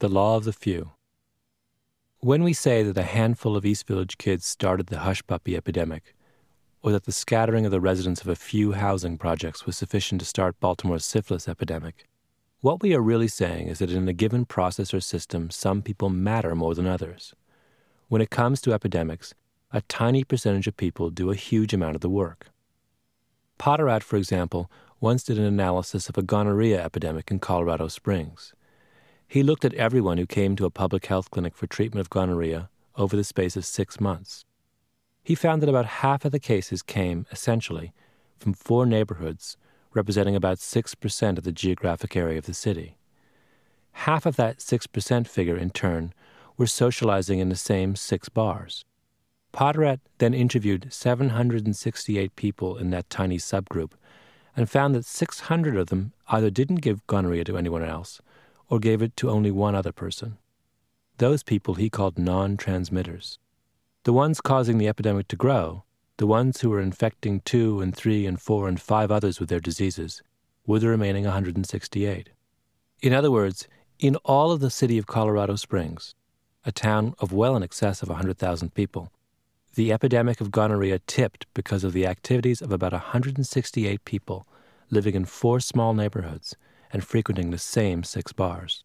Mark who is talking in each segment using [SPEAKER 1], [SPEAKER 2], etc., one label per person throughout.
[SPEAKER 1] The law of the few. When we say that a handful of East Village kids started the hush puppy epidemic, or that the scattering of the residents of a few housing projects was sufficient to start Baltimore's syphilis epidemic, what we are really saying is that in a given process or system, some people matter more than others. When it comes to epidemics, a tiny percentage of people do a huge amount of the work. Potteratt, for example, once did an analysis of a gonorrhea epidemic in Colorado Springs. He looked at everyone who came to a public health clinic for treatment of gonorrhea over the space of 6 months. He found that about half of the cases came, essentially, from 4 neighborhoods, representing about 6% of the geographic area of the city. Half of that 6% figure, in turn, were socializing in the same 6 bars. Potteratt then interviewed 768 people in that tiny subgroup and found that 600 of them either didn't give gonorrhea to anyone else or gave it to only one other person. Those people he called non-transmitters. The ones causing the epidemic to grow, the ones who were infecting 2 and 3 and 4 and 5 others with their diseases, were the remaining 168. In other words, in all of the city of Colorado Springs, a town of well in excess of 100,000 people, the epidemic of gonorrhea tipped because of the activities of about 168 people living in 4 small neighborhoods and frequenting the same 6 bars.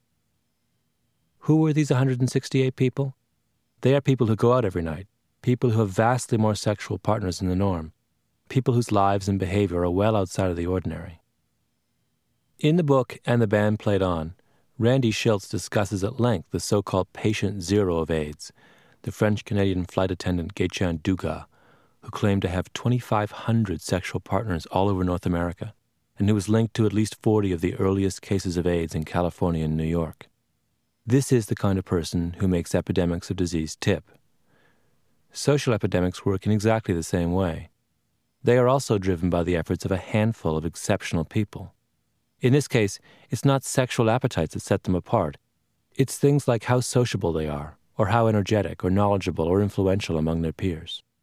[SPEAKER 1] Who were these 168 people? They are people who go out every night, people who have vastly more sexual partners than the norm, people whose lives and behavior are well outside of the ordinary. In the book And the Band Played On, Randy Shilts discusses at length the so-called patient zero of AIDS, the French-Canadian flight attendant Gaëtan Dugas, who claimed to have 2,500 sexual partners all over North America, and who was linked to at least 40 of the earliest cases of AIDS in California and New York. This is the kind of person who makes epidemics of disease tip. Social epidemics work in exactly the same way. They are also driven by the efforts of a handful of exceptional people. In this case, it's not sexual appetites that set them apart. It's things like how sociable they are, or how energetic or knowledgeable or influential among their peers.